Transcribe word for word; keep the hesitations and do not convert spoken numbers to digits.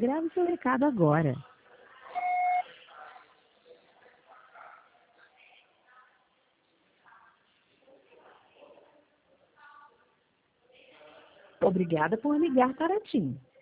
Grave seu recado agora. Obrigada por ligar para TIM.